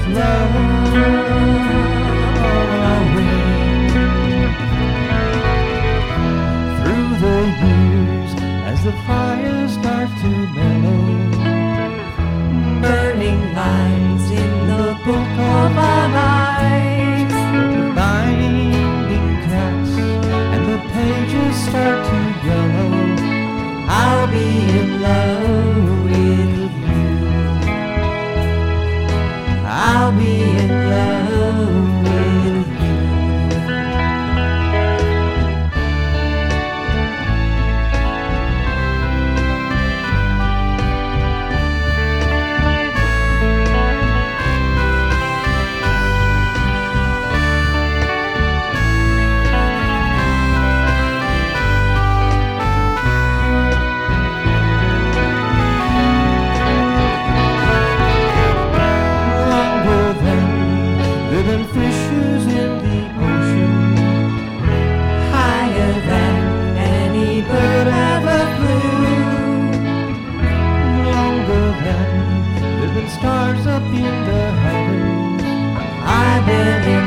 with love on our way. Through the years, as the fires start to mellow, burning lines in the book of our lives, the binding cracks and the pages start to yellow, I'll be in love with you. I'll be in love with you. Living fishes in the ocean, Higher than any bird ever flew, longer than living stars up in the heavens. I've been in